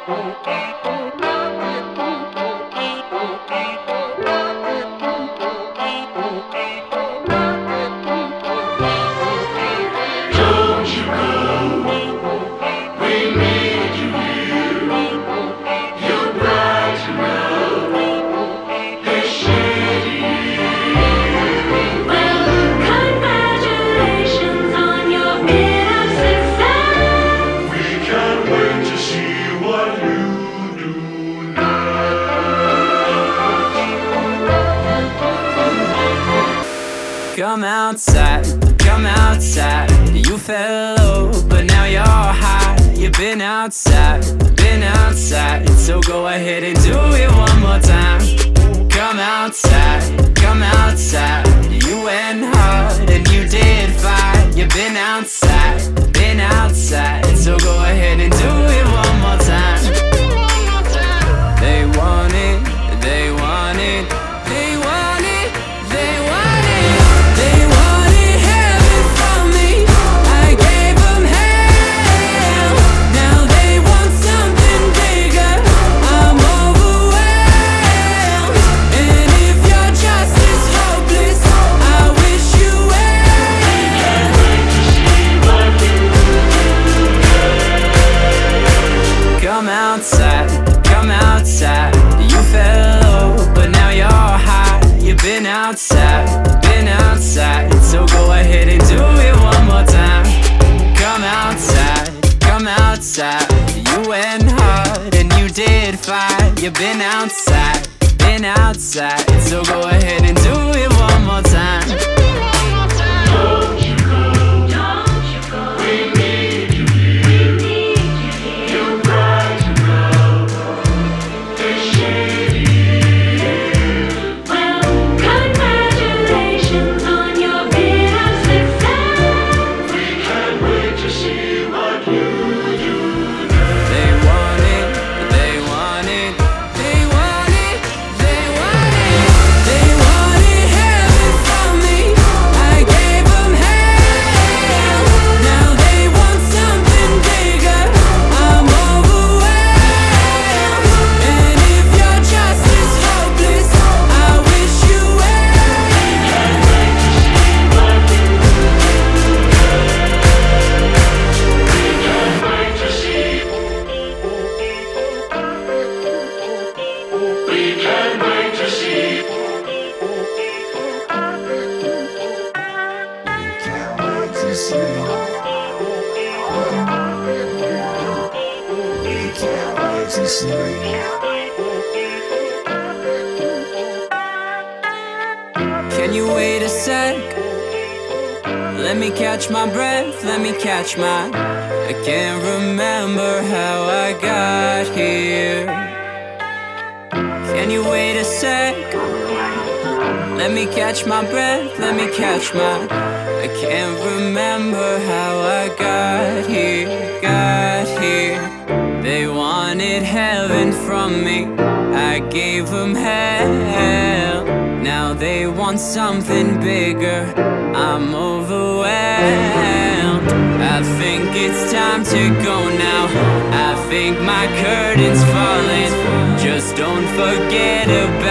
Come outside. You fell low, but now you're high. You've been outside, so go ahead and do it one more time. Come outside. You went hard and you did fine. You've been outside, so go ahead and do it one more time. They want it, they want it, they want it, they want it. They wanted heaven from me, I gave them hell. Now they want something bigger, I'm overwhelmed. And if your trust is hopeless, I wish you well. Can't wait to see what you do. Come outside, you fell low, but now you're high. You've been outside, so go ahead and do it one more time. Come outside, you went hard and you did fine. You've been outside, so go ahead and do it one more time. Don't you go, we need you here. You're bright to know, they're shady. Well, congratulations on your bit of success. We can't wait to see what you do next. They want it, they want it, they want it, they want it. They wanted heaven from me, I gave them hell. Now they want something bigger, I'm overwhelmed. And if your trust is hopeless, I wish you well. Can't wait to see what you do. Can't wait to see. We can't wait to see. Can you wait a sec? Let me catch my breath, let me catch my. I can't remember how I got here. Can you wait a sec? Let me catch my breath, let me catch my. I can't remember how I got here. They wanted heaven from me, I gave them hell. Now they want something bigger, I'm overwhelmed. I think it's time to go now, I think my curtain's falling. Just don't forget about